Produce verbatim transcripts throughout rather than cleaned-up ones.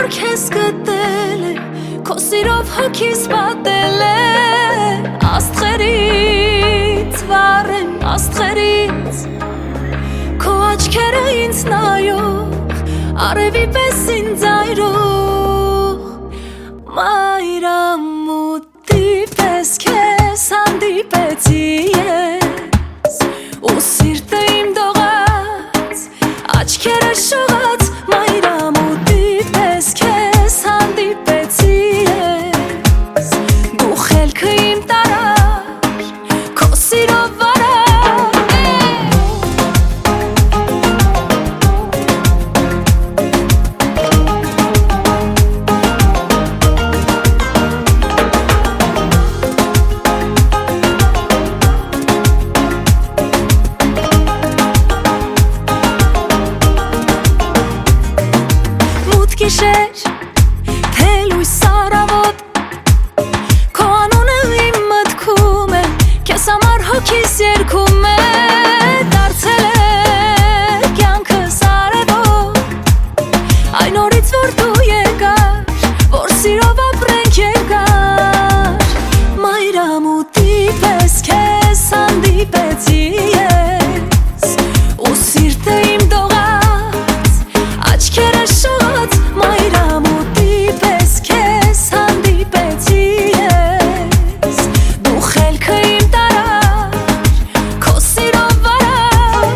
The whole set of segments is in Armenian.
որ քեզ գտել է, քո սիրով հոգիս պատել է, աստղերից վառեն, աստղերից, քո աչքերը ինձ նայող, արևի պես ինձ այրող, մայրամուտի պես քեզ հանդիպեցի ես, ու սիրտը իմ դողաց, աչքերը շողաց, մայրամուտի պես քեզ հանդիպեցի ես, դու խելքը իմ տարար, քո սիրով վարար, Գիշեր, թե լույս առավոտ, քո անունը իմ մտքում է, քեզ համար հոգիս երգում է, դարձել է կյանքս արևոտ, այն օրից որ դու եկար, որ սիրով ապրենք երկար, մայրամուտի պես քեզ հանդիպեցի ես, ու սիրտը իմ դողաց, աչքերը շողաց, մայրամուտի պես քեզ հանդիպեցի ես, դու խելքը իմ տարար, քո սիրով վարար,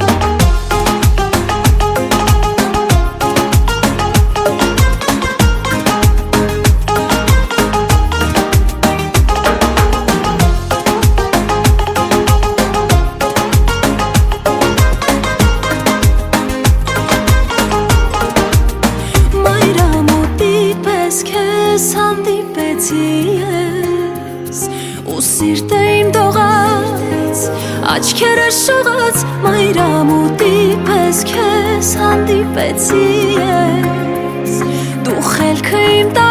քեզ հանդիպեցի ես, ու սիրտը իմ դողաց, աչքերը շողաց, մայրամուտի պես քեզ հանդիպեցի ես, դու խելքը իմ